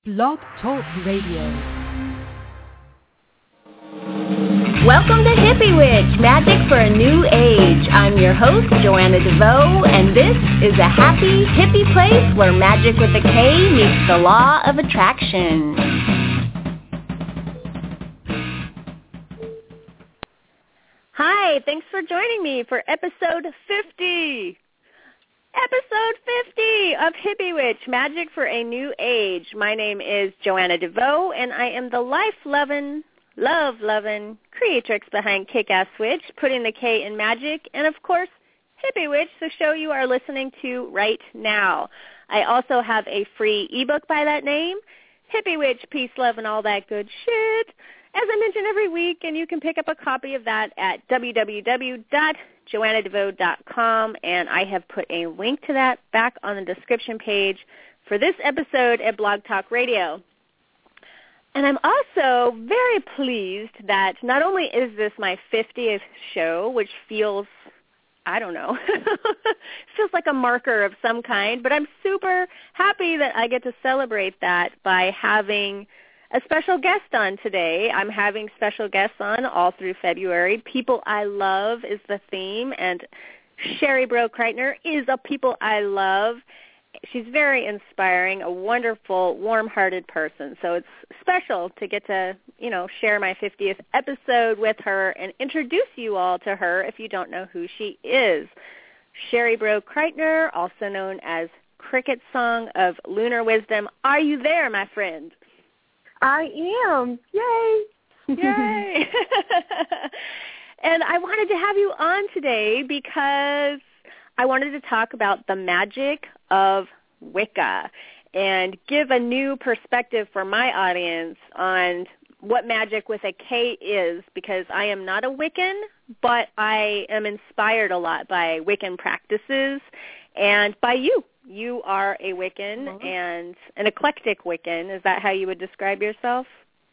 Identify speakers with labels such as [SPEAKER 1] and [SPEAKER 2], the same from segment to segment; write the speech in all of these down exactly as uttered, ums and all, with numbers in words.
[SPEAKER 1] Blog Talk Radio.
[SPEAKER 2] Welcome to Hippie Witch, Magic for a New Age. I'm your host, Joanna DeVoe, and this is a happy, hippie place where magic with a K meets the law of attraction. Hi, thanks for joining me for episode fifty. Episode fifty of Hippie Witch, Magic for a New Age. My name is Joanna DeVoe, and I am the life-loving, love-loving creatrix behind Kick-Ass Witch, putting the K in magic, and of course, Hippie Witch, the show you are listening to right now. I also have a free ebook by that name, Hippie Witch, Peace, Love, and All That Good Shit, as I mention every week, and you can pick up a copy of that at w w w dot joanna devoe dot com, and I have put a link to that back on the description page for this episode at Blog Talk Radio. And I'm also very pleased that not only is this my fiftieth show, which feels, I don't know, feels like a marker of some kind, but I'm super happy that I get to celebrate that by having a special guest on today. I'm having special guests on all through February. People I love is the theme, and Sherry Bro Kreitner is a people I love. She's very inspiring, a wonderful, warm-hearted person. So it's special to get to, you know, share my fiftieth episode with her and introduce you all to her if you don't know who she is. Sherry Bro Kreitner, also known as Cricket Song of Lunar Wisdom. Are you there, my friend?
[SPEAKER 3] I am. Yay.
[SPEAKER 2] Yay. And I wanted to have you on today because I wanted to talk about the magic of Wicca and give a new perspective for my audience on what magic with a K is, because I am not a Wiccan, but I am inspired a lot by Wiccan practices and by you. You are a Wiccan mm-hmm. and an eclectic Wiccan. Is that how you would describe yourself?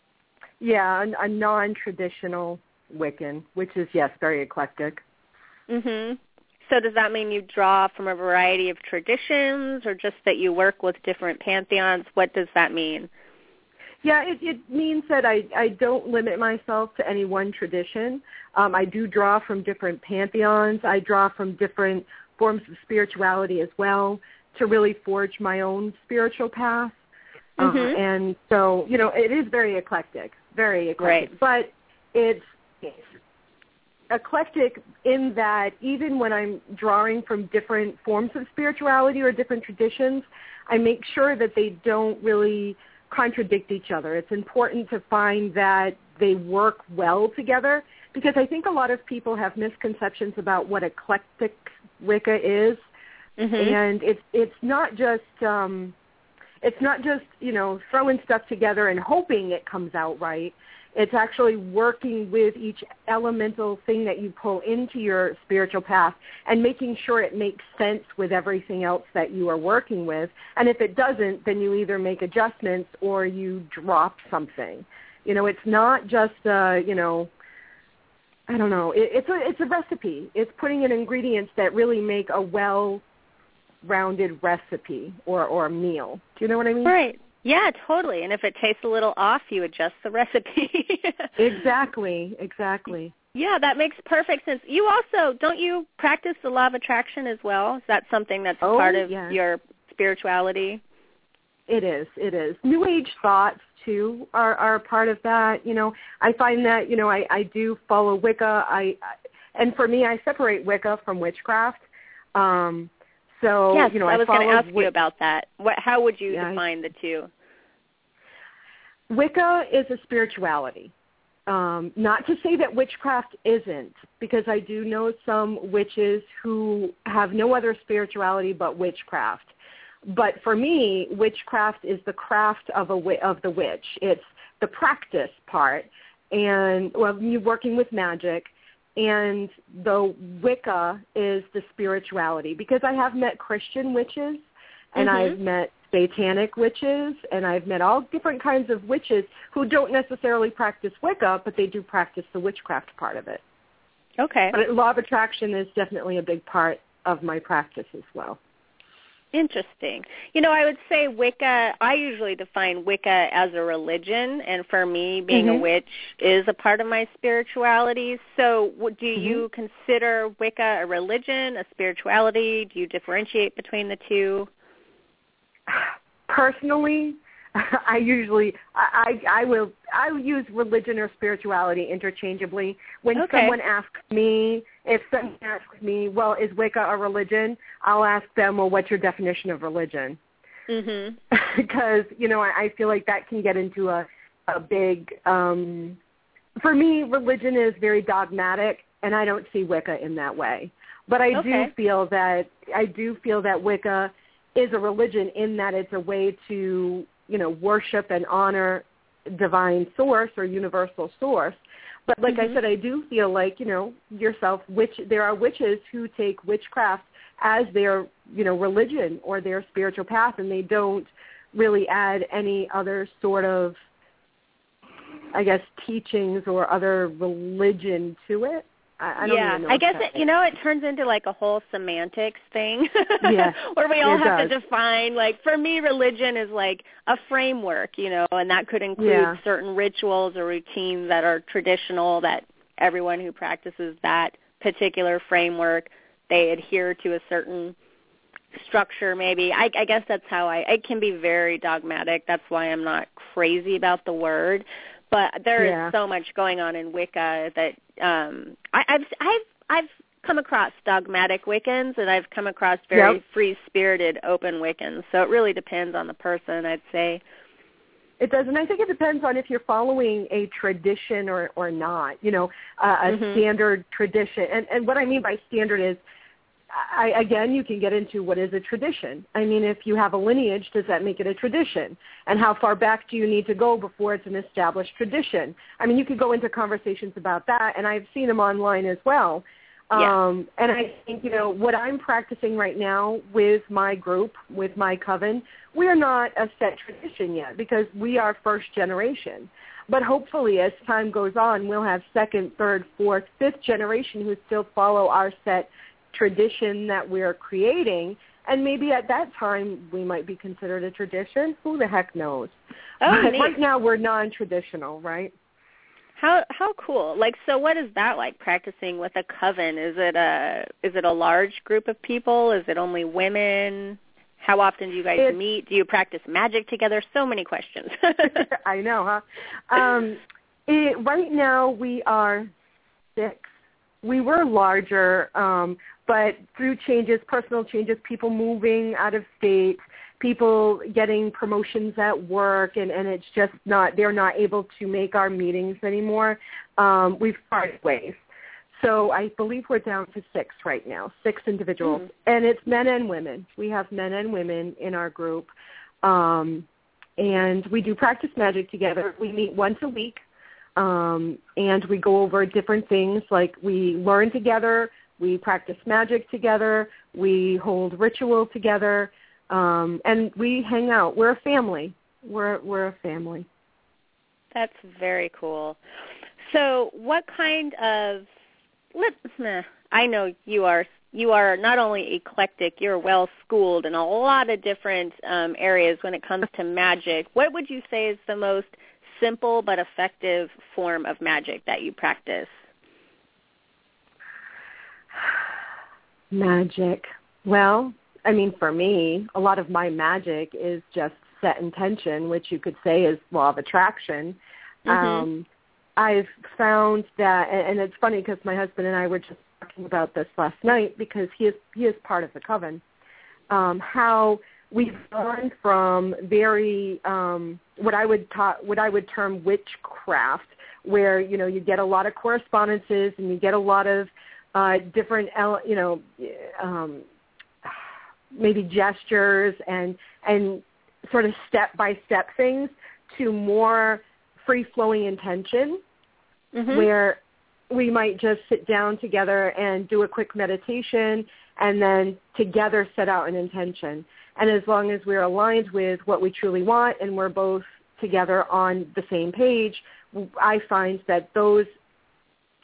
[SPEAKER 3] Yeah, a, a non-traditional Wiccan, which is, yes, very eclectic.
[SPEAKER 2] Mm-hmm. So does that mean you draw from a variety of traditions, or just that you work with different pantheons? What does that mean?
[SPEAKER 3] Yeah, it, it means that I, I don't limit myself to any one tradition. Um, I do draw from different pantheons. I draw from different forms of spirituality as well, to really forge my own spiritual path.
[SPEAKER 2] Mm-hmm.
[SPEAKER 3] Uh, and so, you know, it is very eclectic, very eclectic.
[SPEAKER 2] Right.
[SPEAKER 3] But it's, it's eclectic in that even when I'm drawing from different forms of spirituality or different traditions, I make sure that they don't really contradict each other. It's important to find that they work well together, because I think a lot of people have misconceptions about what eclectic Wicca is. Mm-hmm. And it's it's not just um, it's not just you know throwing stuff together and hoping it comes out right. It's actually working with each elemental thing that you pull into your spiritual path and making sure it makes sense with everything else that you are working with. And if it doesn't, then you either make adjustments or you drop something. You know, it's not just uh, you know. I don't know. It, it's a it's a recipe. It's putting in ingredients that really make a well-rounded recipe or, or a meal. Do you know what I mean?
[SPEAKER 2] Right. Yeah, totally. And if it tastes a little off, you adjust the recipe.
[SPEAKER 3] Exactly. Exactly.
[SPEAKER 2] Yeah, that makes perfect sense. You also, don't you practice the law of attraction as well? Is that something that's
[SPEAKER 3] oh,
[SPEAKER 2] part of
[SPEAKER 3] yes.
[SPEAKER 2] your spirituality?
[SPEAKER 3] It is. It is. New Age thoughts, too, are, are a part of that. You know, I find that, you know, I, I do follow Wicca. I, I And for me, I separate Wicca from witchcraft. Um, so,
[SPEAKER 2] yes,
[SPEAKER 3] you know,
[SPEAKER 2] I,
[SPEAKER 3] I
[SPEAKER 2] was going to ask
[SPEAKER 3] Wic-
[SPEAKER 2] you about that. What, how would you
[SPEAKER 3] yeah,
[SPEAKER 2] define the two?
[SPEAKER 3] Wicca is a spirituality. Um, not to say that witchcraft isn't, because I do know some witches who have no other spirituality but witchcraft. But for me, witchcraft is the craft of a of the witch. It's the practice part, and well, you working with magic, and the Wicca is the spirituality. Because I have met Christian witches, and mm-hmm. I've met satanic witches, and I've met all different kinds of witches who don't necessarily practice Wicca, but they do practice the witchcraft part of it.
[SPEAKER 2] Okay.
[SPEAKER 3] But law of attraction is definitely a big part of my practice as well.
[SPEAKER 2] Interesting. You know, I would say Wicca, I usually define Wicca as a religion, and for me, being mm-hmm. a witch is a part of my spirituality. So do mm-hmm. you consider Wicca a religion, a spirituality? Do you differentiate between the two?
[SPEAKER 3] Personally, I usually, I, I will, I will use religion or spirituality interchangeably. When
[SPEAKER 2] okay.
[SPEAKER 3] someone asks me, if someone asks me, well, is Wicca a religion? I'll ask them, well, what's your definition of religion?
[SPEAKER 2] Mm-hmm.
[SPEAKER 3] Because, you know, I, I feel like that can get into a, a big, um, for me, religion is very dogmatic, and I don't see Wicca in that way. But I
[SPEAKER 2] okay.
[SPEAKER 3] do feel that, I do feel that Wicca is a religion in that it's a way to, you know, worship and honor divine source or universal source. But like mm-hmm. I said, I do feel like, you know, yourself, witch, there are witches who take witchcraft as their, you know, religion or their spiritual path, and they don't really add any other sort of, I guess, teachings or other religion to it. I, I don't
[SPEAKER 2] yeah,
[SPEAKER 3] even know
[SPEAKER 2] I guess,
[SPEAKER 3] that
[SPEAKER 2] it, you know, it turns into like a whole semantics thing
[SPEAKER 3] yeah,
[SPEAKER 2] where we all have
[SPEAKER 3] does.
[SPEAKER 2] to define, like, for me, religion is like a framework, you know, and that could include
[SPEAKER 3] yeah.
[SPEAKER 2] certain rituals or routines that are traditional, that everyone who practices that particular framework, they adhere to a certain structure maybe. I, I guess that's how I, it can be very dogmatic. That's why I'm not crazy about the word. But there
[SPEAKER 3] yeah.
[SPEAKER 2] is so much going on in Wicca that um, I, I've I've I've come across dogmatic Wiccans, and I've come across very
[SPEAKER 3] yep.
[SPEAKER 2] free-spirited, open Wiccans. So it really depends on the person, I'd say.
[SPEAKER 3] It does, and I think it depends on if you're following a tradition or, or not, you know, uh, a
[SPEAKER 2] mm-hmm.
[SPEAKER 3] standard tradition. And, and what I mean by standard is, I, again, you can get into what is a tradition. I mean, if you have a lineage, does that make it a tradition? And how far back do you need to go before it's an established tradition? I mean, you could go into conversations about that, and I've seen them online as well.
[SPEAKER 2] Yeah.
[SPEAKER 3] Um, and I think, you know, what I'm practicing right now with my group, with my coven, we are not a set tradition yet because we are first generation. But hopefully as time goes on, we'll have second, third, fourth, fifth generation who still follow our set tradition that we're creating, and maybe at that time we might be considered a tradition. Who the heck knows?
[SPEAKER 2] Oh,
[SPEAKER 3] but
[SPEAKER 2] neat.
[SPEAKER 3] Right now we're non-traditional, right?
[SPEAKER 2] How how cool! Like, so what is that like, practicing with a coven? Is it a is it a large group of people? Is it only women? How often do you guys
[SPEAKER 3] it's,
[SPEAKER 2] meet? Do you practice magic together? So many questions.
[SPEAKER 3] I know, huh? Um, it, right now we are six. We were larger, um, but through changes, personal changes, people moving out of state, people getting promotions at work, and, and it's just not, they're not able to make our meetings anymore. Um, we've parted ways. So I believe we're down to six right now, six individuals. Mm. And it's men and women. We have men and women in our group. Um, and we do practice magic together. We meet once a week. Um, and we go over different things, like we learn together, we practice magic together, we hold ritual together, um, and we hang out. We're a family. We're we're a family.
[SPEAKER 2] That's very cool. So, what kind of? Let, I know you are you are not only eclectic, you're well schooled in a lot of different um, areas when it comes to magic. What would you say is the most simple but effective form of magic that you practice?
[SPEAKER 3] Magic. Well, I mean, for me, a lot of my magic is just set intention, which you could say is law of attraction. Mm-hmm. Um, I've found that, and it's funny because my husband and I were just talking about this last night because he is he is part of the coven, um, how we've gone from very um, what I would ta- what I would term witchcraft, where you know you get a lot of correspondences and you get a lot of uh, different you know um, maybe gestures and and sort of step by step things to more free flowing intention, mm-hmm. where we might just sit down together and do a quick meditation and then together set out an intention. And as long as we're aligned with what we truly want and we're both together on the same page, I find that those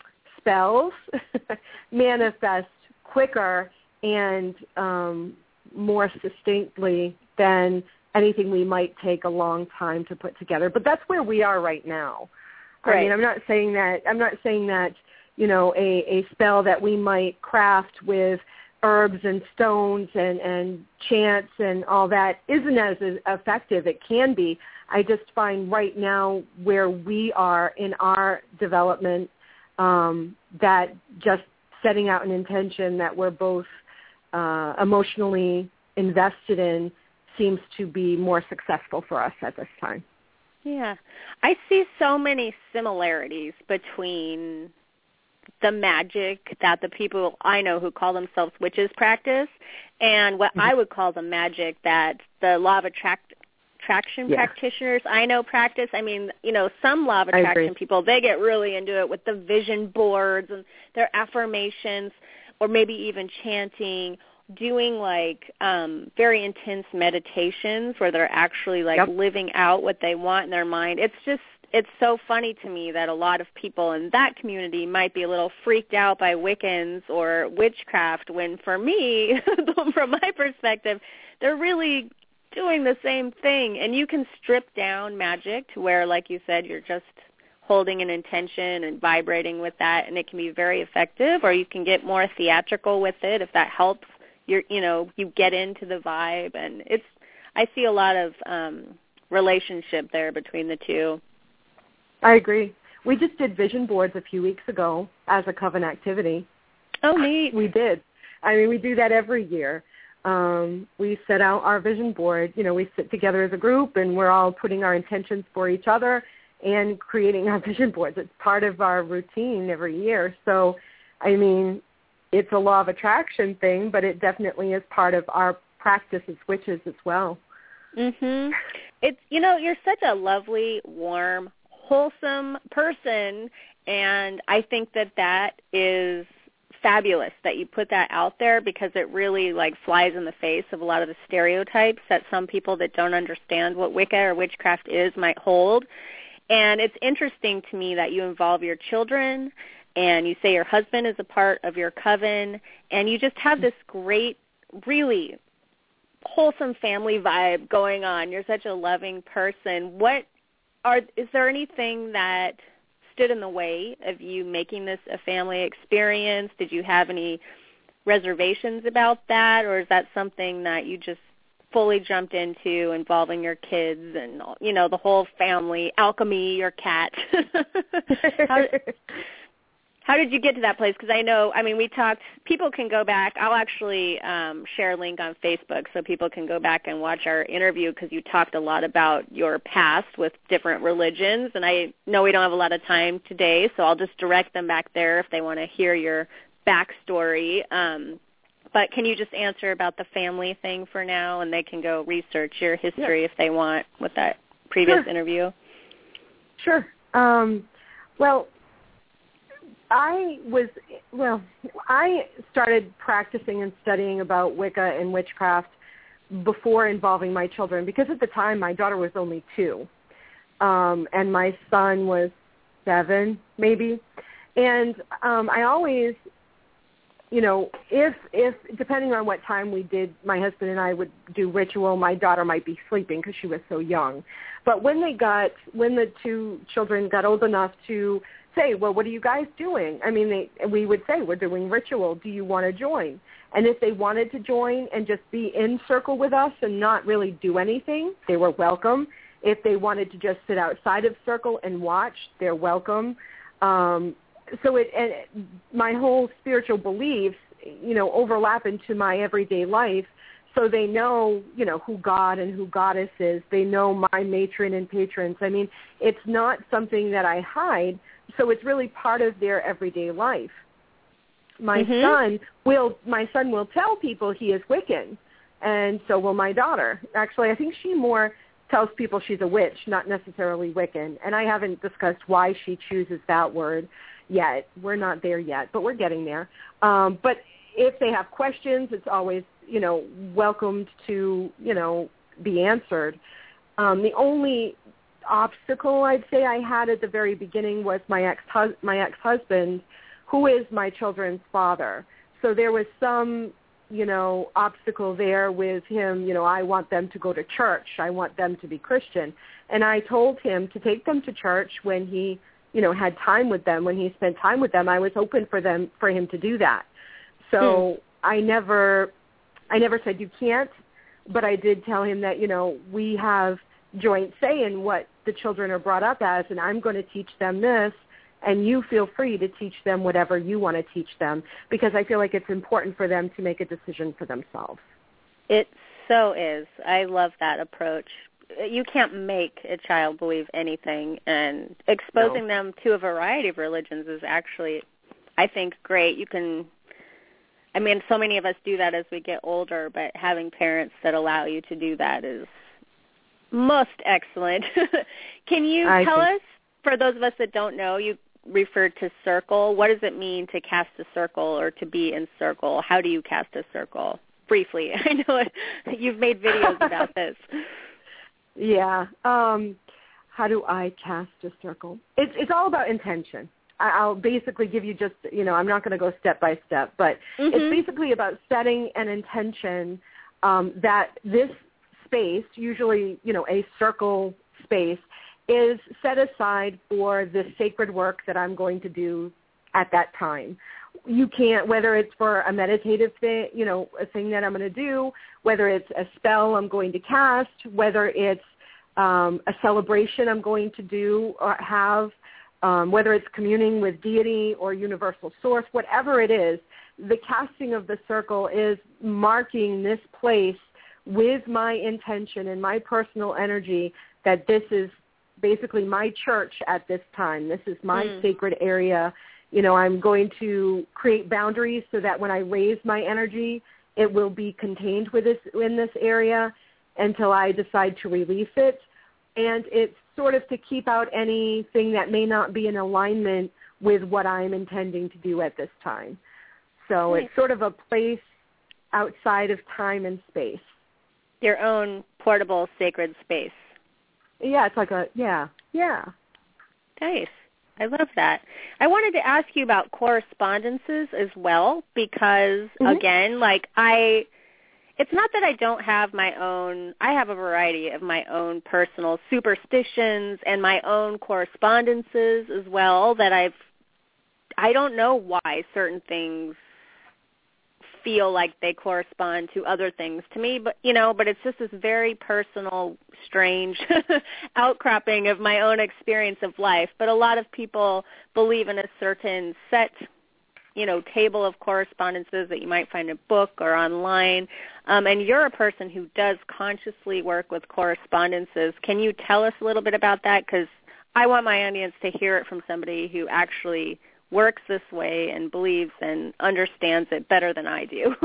[SPEAKER 3] spells manifest quicker and um, more succinctly than anything we might take a long time to put together. But that's where we are right now.
[SPEAKER 2] Right.
[SPEAKER 3] I mean, I'm not saying that, I'm not saying that, you know, a, a spell that we might craft with herbs and stones and, and chants and all that isn't as effective. It can be. I just find right now where we are in our development um, that just setting out an intention that we're both uh, emotionally invested in seems to be more successful for us at this time.
[SPEAKER 2] Yeah. I see so many similarities between the magic that the people I know who call themselves witches practice and what mm-hmm. I would call the magic that the law of attract, attraction yeah. practitioners I know practice. I mean, you know, some law of attraction people, they get really into it with the vision boards and their affirmations or maybe even chanting, doing like um, very intense meditations where they're actually like yep. living out what they want in their mind. It's just, it's so funny to me that a lot of people in that community might be a little freaked out by Wiccans or witchcraft when for me, from my perspective, they're really doing the same thing. And you can strip down magic to where, like you said, you're just holding an intention and vibrating with that, and it can be very effective, or you can get more theatrical with it if that helps. You're, you know, you get into the vibe, and it's, I see a lot of um, relationship there between the two.
[SPEAKER 3] I agree. We just did vision boards a few weeks ago as a coven activity.
[SPEAKER 2] Oh, neat.
[SPEAKER 3] We did. I mean, we do that every year. Um, we set out our vision board. You know, we sit together as a group, and we're all putting our intentions for each other and creating our vision boards. It's part of our routine every year. So, I mean, it's a law of attraction thing, but it definitely is part of our practice as witches as well.
[SPEAKER 2] Mhm. It's, you know, you're such a lovely, warm, wholesome person, and I think that that is fabulous that you put that out there because it really like flies in the face of a lot of the stereotypes that some people that don't understand what Wicca or witchcraft is might hold. And it's interesting to me that you involve your children and you say your husband is a part of your coven, and you just have this great, really wholesome family vibe going on. You're such a loving person. What are, is there anything that stood in the way of you making this a family experience? Did you have any reservations about that, or is that something that you just fully jumped into involving your kids and, you know, the whole family, Alchemy, your cat? how, how did you get to that place? Because I know, I mean, we talked, people can go back. I'll actually um, share a link on Facebook so people can go back and watch our interview because you talked a lot about your past with different religions. And I know we don't have a lot of time today, so I'll just direct them back there if they want to hear your backstory. Um, but can you just answer about the family thing for now, and they can go research your history yeah. if they want with that previous
[SPEAKER 3] sure.
[SPEAKER 2] interview?
[SPEAKER 3] Sure. Um, well, I was, well, I started practicing and studying about Wicca and witchcraft before involving my children because at the time my daughter was only two um, and my son was seven maybe. And um, I always, you know, if, if depending on what time we did, my husband and I would do ritual, my daughter might be sleeping because she was so young. But when they got, when the two children got old enough to say, well, what are you guys doing? I mean, they, we would say, we're doing ritual. Do you want to join? And if they wanted to join and just be in circle with us and not really do anything, they were welcome. If they wanted to just sit outside of circle and watch, they're welcome. Um, so it, and my whole spiritual beliefs, you know, overlap into my everyday life. So they know, you know, who God and who Goddess is. They know my matron and patrons. I mean, it's not something that I hide. So it's really part of their everyday life. My mm-hmm. son will my son will tell people he is Wiccan, and so will my daughter. Actually, I think she more tells people she's a witch, not necessarily Wiccan. And I haven't discussed why she chooses that word yet. We're not there yet, but we're getting there. Um, but if they have questions, it's always, you know, welcomed to, you know, be answered. Um, the only obstacle I'd say I had at the very beginning was my ex my ex-husband, who is my children's father. So there was some you know, obstacle there with him, you know, I want them to go to church. I want them to be Christian. And I told him to take them to church when he, you know, had time with them. When he spent time with them, I was open for them, for him to do that. So hmm. I never, I never said you can't, but I did tell him that, you know, we have joint say in what the children are brought up as, and I'm going to teach them this, and you feel free to teach them whatever you want to teach them, because I feel like it's important for them to make a decision for themselves.
[SPEAKER 2] It so is. I love that approach. You can't make a child believe anything, and exposing no. them to a variety of religions is actually, I think, great. You can, I mean, so many of us do that as we get older, but having parents that allow you to do that is most excellent. Can you I tell think. us, for those of us that don't know, you referred to circle. What does it mean to cast a circle or to be in circle? How do you cast a circle? Briefly. I know it, you've made videos about this.
[SPEAKER 3] Yeah. Um, how do I cast a circle? It's, it's all about intention. I'll basically give you just, you know, I'm not going to go step by step, but mm-hmm. it's basically about setting an intention um, that this space, usually, you know, a circle space, is set aside for the sacred work that I'm going to do at that time. You can't, whether it's for a meditative thing, you know, a thing that I'm going to do, whether it's a spell I'm going to cast, whether it's um, a celebration I'm going to do or have, um, whether it's communing with deity or universal source, whatever it is, the casting of the circle is marking this place with my intention and my personal energy that this is basically my church at this time. This is my mm. sacred area. You know, I'm going to create boundaries so that when I raise my energy, it will be contained with this, in this area until I decide to release it. And it's sort of to keep out anything that may not be in alignment with what I'm intending to do at this time. So nice. It's sort of a place outside of time and space.
[SPEAKER 2] Your own portable sacred space.
[SPEAKER 3] Yeah, it's like a, yeah, yeah.
[SPEAKER 2] Nice. I love that. I wanted to ask you about correspondences as well because, mm-hmm. again, like I, it's not that I don't have my own, I have a variety of my own personal superstitions and my own correspondences as well that I've, I don't know why certain things feel like they correspond to other things to me, but you know, but it's just this very personal, strange outcropping of my own experience of life. But a lot of people believe in a certain set, you know, table of correspondences that you might find in a book or online. Um, and you're a person who does consciously work with correspondences. Can you tell us a little bit about that? Because I want my audience to hear it from somebody who actually works this way and believes and understands it better than I do.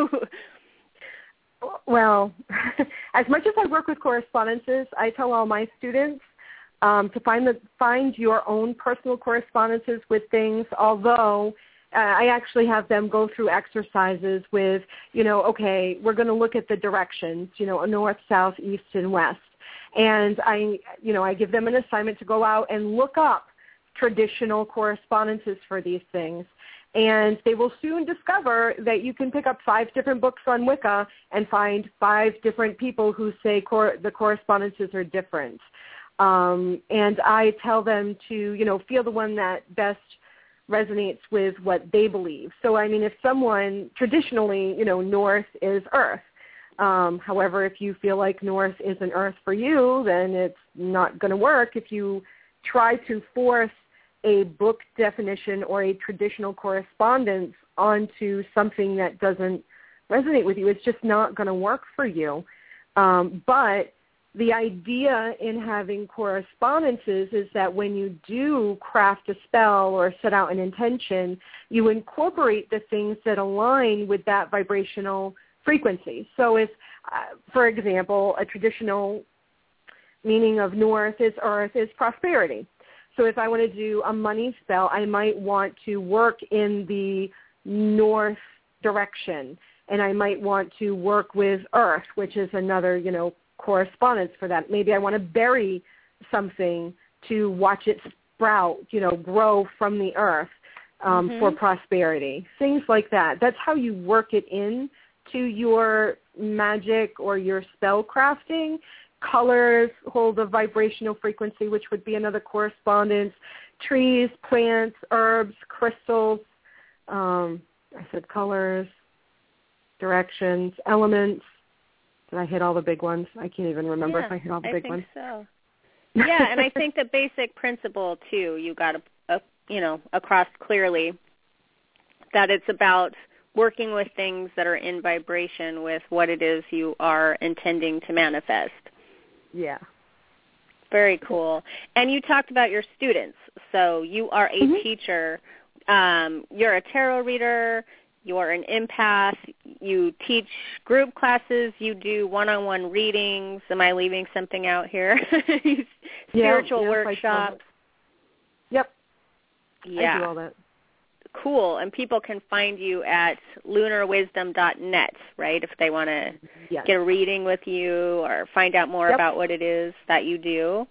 [SPEAKER 3] Well, as much as I work with correspondences, I tell all my students um, to find the, find your own personal correspondences with things, although uh, I actually have them go through exercises with, you know, okay, we're going to look at the directions, you know, north, south, east, and west. And I, you know, I give them an assignment to go out and look up traditional correspondences for these things. And they will soon discover that you can pick up five different books on Wicca and find five different people who say cor- the correspondences are different. Um, and I tell them to, you know, feel the one that best resonates with what they believe. So, I mean, if someone traditionally, you know, north is earth. Um, however, if you feel like north isn't earth for you, then it's not going to work. If you try to force a book definition or a traditional correspondence onto something that doesn't resonate with you, it's just not going to work for you. Um, but the idea in having correspondences is that when you do craft a spell or set out an intention, you incorporate the things that align with that vibrational frequency. So if, uh, for example, a traditional meaning of north is earth is prosperity. So if I want to do a money spell, I might want to work in the north direction, and I might want to work with earth, which is another, you know, correspondence for that. Maybe I want to bury something to watch it sprout, you know, grow from the earth um, mm-hmm. for prosperity. Things like that. That's how you work it in to your magic or your spell crafting. Colors hold a vibrational frequency, which would be another correspondence. Trees, plants, herbs, crystals. Um, I said colors, directions, elements. Did I hit all the big ones? I can't even remember
[SPEAKER 2] yeah,
[SPEAKER 3] if I hit all the
[SPEAKER 2] I
[SPEAKER 3] big
[SPEAKER 2] think
[SPEAKER 3] ones.
[SPEAKER 2] So. Yeah, and I think the basic principle, too, you got to, uh, you know, across clearly that it's about working with things that are in vibration with what it is you are intending to manifest.
[SPEAKER 3] Yeah.
[SPEAKER 2] Very cool. And you talked about your students. So you are a
[SPEAKER 3] mm-hmm.
[SPEAKER 2] teacher. Um, you're a tarot reader. You're an empath. You teach group classes. You do one-on-one readings. Am I leaving something out here? Spiritual
[SPEAKER 3] yeah,
[SPEAKER 2] workshops.
[SPEAKER 3] Yep.
[SPEAKER 2] Yeah.
[SPEAKER 3] I do all that.
[SPEAKER 2] Cool. And people can find you at lunar wisdom dot net, right, if they want to
[SPEAKER 3] yes.
[SPEAKER 2] get a reading with you or find out more
[SPEAKER 3] yep.
[SPEAKER 2] about what it is that you do.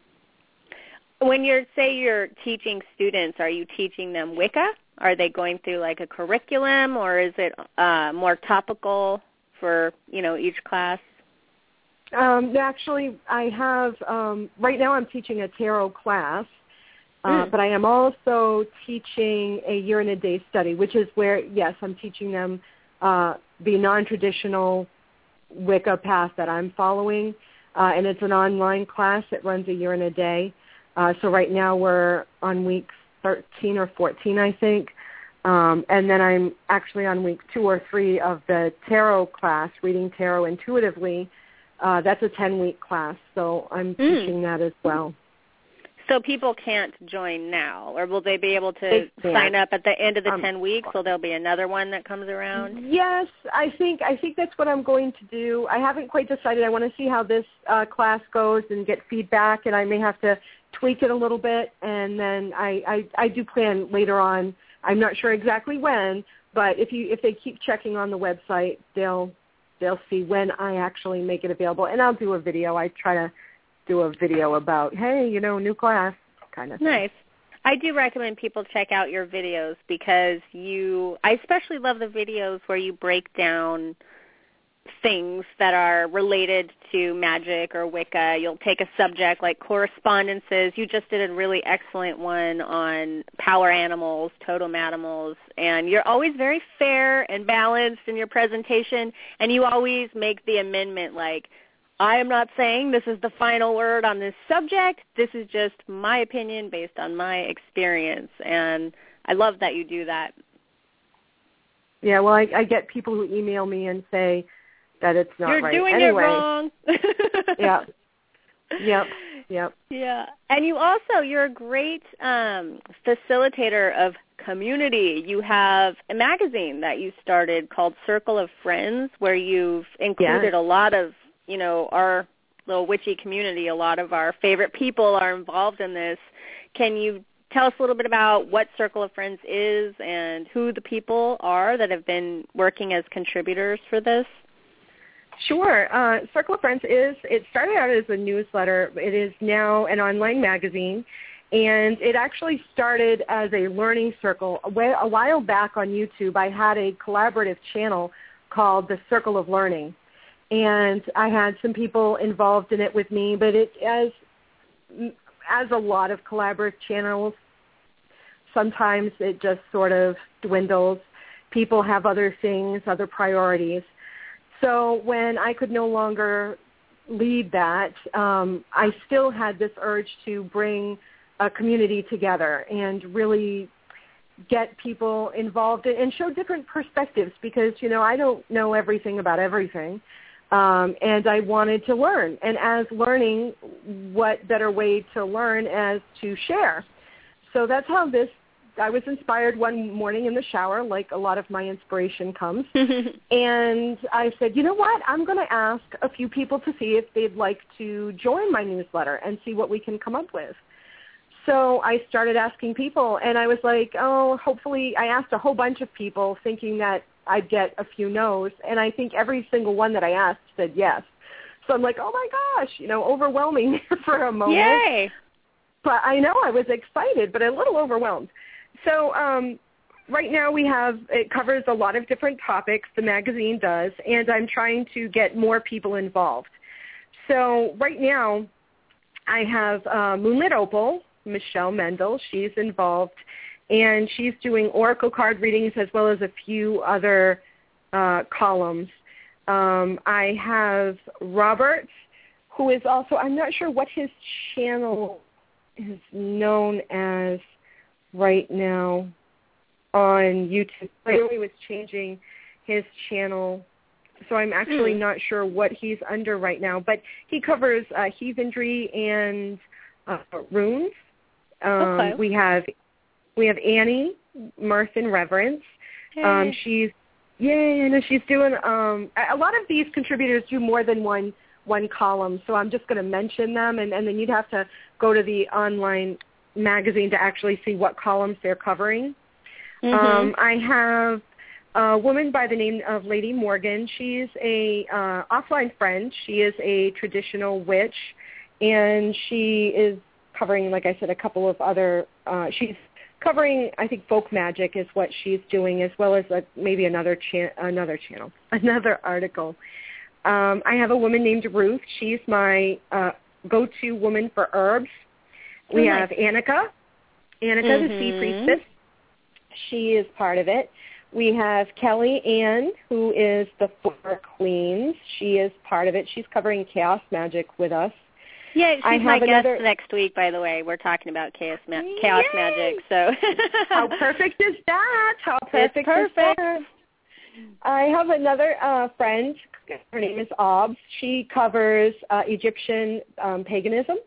[SPEAKER 2] When you're, say you're teaching students, are you teaching them Wicca? Are they going through like a curriculum, or is it uh, more topical for, you know, each class?
[SPEAKER 3] Um, actually, I have, um, right now I'm teaching a tarot class. Uh,
[SPEAKER 2] mm.
[SPEAKER 3] But I am also teaching a year and a day study, which is where, yes, I'm teaching them uh, the non-traditional Wicca path that I'm following, uh, and it's an online class that runs a year and a day. Uh, so right now we're on week thirteen or fourteen, I think, um, and then I'm actually on week two or three of the tarot class, reading tarot intuitively. Uh, that's a ten-week class, so I'm mm. teaching that as well.
[SPEAKER 2] So people can't join now, or will they be able to sign up at the end of the um, ten weeks, so there'll be another one that comes around?
[SPEAKER 3] Yes, I think I think that's what I'm going to do. I haven't quite decided. I want to see how this uh, class goes and get feedback, and I may have to tweak it a little bit, and then I, I, I do plan later on. I'm not sure exactly when, but if you if they keep checking on the website, they'll they'll see when I actually make it available, and I'll do a video. I try to do a video about, hey, you know, new class kind of thing.
[SPEAKER 2] Nice. I do recommend people check out your videos because you, I especially love the videos where you break down things that are related to magic or Wicca. You'll take a subject like correspondences. You just did a really excellent one on power animals, totem animals, and you're always very fair and balanced in your presentation, and you always make the amendment like, I am not saying this is the final word on this subject. This is just my opinion based on my experience, and I love that you do that.
[SPEAKER 3] Yeah, well, I, I get people who email me and say that it's not
[SPEAKER 2] You're
[SPEAKER 3] right.
[SPEAKER 2] You're doing
[SPEAKER 3] anyway,
[SPEAKER 2] it wrong.
[SPEAKER 3] yeah. Yep. Yep.
[SPEAKER 2] Yeah. And you also, you're a great um, facilitator of community. You have a magazine that you started called Circle of Friends, where you've included
[SPEAKER 3] yes.
[SPEAKER 2] a lot of, you know, our little witchy community. A lot of our favorite people are involved in this. Can you tell us a little bit about what Circle of Friends is and who the people are that have been working as contributors for this?
[SPEAKER 3] Sure. Uh, Circle of Friends is, it started out as a newsletter. It is now an online magazine, and it actually started as a learning circle. A while back on YouTube, I had a collaborative channel called the Circle of Learning, and I had some people involved in it with me, but it, as, as a lot of collaborative channels, sometimes it just sort of dwindles. People have other things, other priorities. So when I could no longer lead that, um, I still had this urge to bring a community together and really get people involved and show different perspectives because, you know, I don't know everything about everything, um, and I wanted to learn. And as learning, what better way to learn as to share? So that's how this I was inspired one morning in the shower, like a lot of my inspiration comes, and I said, you know what, I'm going to ask a few people to see if they'd like to join my newsletter and see what we can come up with. So I started asking people, and I was like, oh, hopefully, I asked a whole bunch of people thinking that I'd get a few no's, and I think every single one that I asked said yes. So I'm like, oh my gosh, you know, overwhelming for a moment.
[SPEAKER 2] Yay!
[SPEAKER 3] But I know I was excited, but a little overwhelmed. So um, right now we have, it covers a lot of different topics, the magazine does, and I'm trying to get more people involved. So right now I have uh, Moonlit Opal, Michelle Mendel. She's involved, and she's doing oracle card readings as well as a few other uh, columns. Um, I have Robert, who is also, I'm not sure what his channel is known as right now on YouTube. He was changing his channel, so I'm actually mm. not sure what he's under right now. But he covers uh, heathendry and uh, runes. Um,
[SPEAKER 2] okay.
[SPEAKER 3] We have we have Annie, Mirth and Reverence.
[SPEAKER 2] Hey.
[SPEAKER 3] Um, she's yay, and she's doing um, a lot of these contributors do more than one one column. So I'm just going to mention them, and, and then you'd have to go to the online magazine to actually see what columns they're covering. Mm-hmm. Um, I have a woman by the name of Lady Morgan. She's a uh, offline friend. She is a traditional witch, and she is covering, like I said, a couple of other, uh, she's covering, I think, folk magic is what she's doing, as well as a, maybe another cha- another channel, another article. Um, I have a woman named Ruth. She's my uh, go-to woman for herbs. We oh, have nice. Annika, Annika mm-hmm. the Sea Priestess. She is part of it. We have Kelly Ann, who is the Four Queens. She is part of it. She's covering chaos magic with us.
[SPEAKER 2] Yeah, she's
[SPEAKER 3] I
[SPEAKER 2] my
[SPEAKER 3] another...
[SPEAKER 2] guest next week, by the way. We're talking about chaos, ma- chaos magic. So
[SPEAKER 3] how perfect is that? How perfect,
[SPEAKER 2] perfect.
[SPEAKER 3] is that? I have another uh, friend. Her name is Obs. She covers uh, Egyptian um, paganism.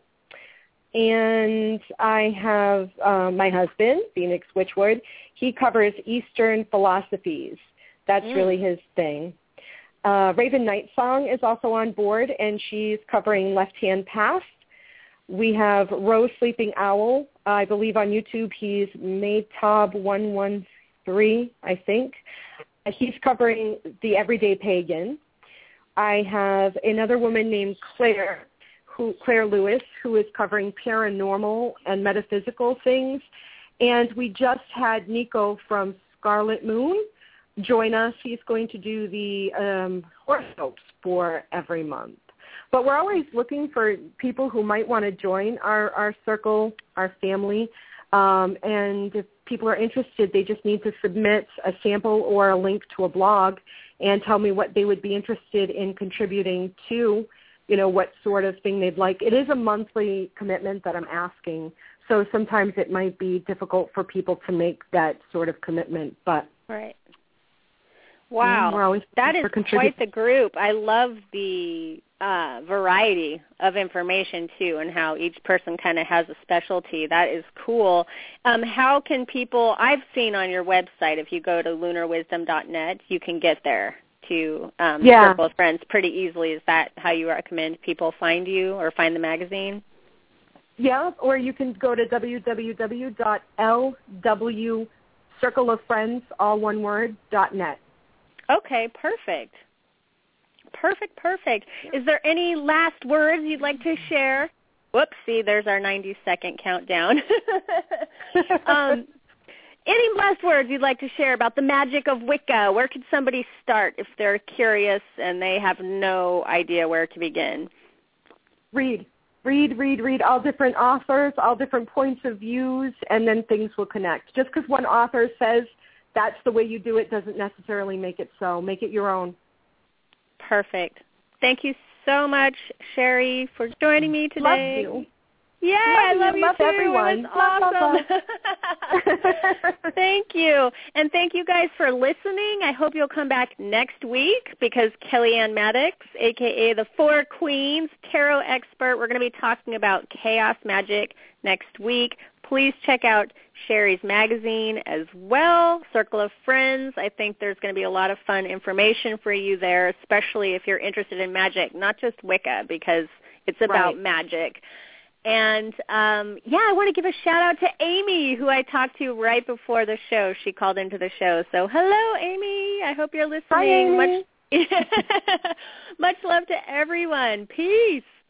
[SPEAKER 3] And I have uh, my husband, Phoenix Witchward. He covers Eastern philosophies. That's mm. really his thing. Uh, Raven Nightsong is also on board, and she's covering Left Hand Past. We have Rose Sleeping Owl. I believe on YouTube he's Maytob one one three, I think. He's covering the Everyday Pagan. I have another woman named Claire, who Claire Lewis, who is covering paranormal and metaphysical things. And we just had Nico from Scarlet Moon join us. He's going to do the um, horoscopes for every month. But we're always looking for people who might want to join our, our circle, our family. Um, and if people are interested, they just need to submit a sample or a link to a blog and tell me what they would be interested in contributing to, you know, what sort of thing they'd like. It is a monthly commitment that I'm asking, so sometimes it might be difficult for people to make that sort of commitment. But
[SPEAKER 2] right. Wow,
[SPEAKER 3] we're always
[SPEAKER 2] that is
[SPEAKER 3] contribu-
[SPEAKER 2] quite the group. I love the uh, variety of information, too, and how each person kind of has a specialty. That is cool. Um, how can people, I've seen on your website, if you go to lunar wisdom dot net, you can get there to um,
[SPEAKER 3] yeah.
[SPEAKER 2] Circle of Friends pretty easily. Is that how you recommend people find you or find the magazine?
[SPEAKER 3] Yeah, or you can go to w w w dot l w circle of friends, all one word, dot net.
[SPEAKER 2] Okay, perfect. Perfect, perfect. Is there any last words you'd like to share? Whoops, see, there's our ninety-second countdown. um, any last words you'd like to share about the magic of Wicca? Where could somebody start if they're curious and they have no idea where to begin?
[SPEAKER 3] Read. Read, read, read all different authors, all different points of views, and then things will connect. Just because one author says that's the way you do it doesn't necessarily make it so. Make it your own.
[SPEAKER 2] Perfect. Thank you so much, Sherry, for joining me today.
[SPEAKER 3] Love you.
[SPEAKER 2] Yeah, I love you,
[SPEAKER 3] love
[SPEAKER 2] too.
[SPEAKER 3] everyone.
[SPEAKER 2] It was awesome.
[SPEAKER 3] Love, love.
[SPEAKER 2] Thank you. And thank you guys for listening. I hope you'll come back next week because Kellyanne Maddox, a k a the Four Queens, tarot expert, we're going to be talking about chaos magic next week. Please check out Sherry's magazine as well, Circle of Friends. I think there's going to be a lot of fun information for you there, especially if you're interested in magic, not just Wicca, because it's about
[SPEAKER 3] right.
[SPEAKER 2] magic. And, um, yeah, I want to give a shout-out to Amy, who I talked to right before the show. She called into the show. So, hello, Amy. I hope you're listening.
[SPEAKER 3] Hi, Amy.
[SPEAKER 2] Much, much love to everyone. Peace.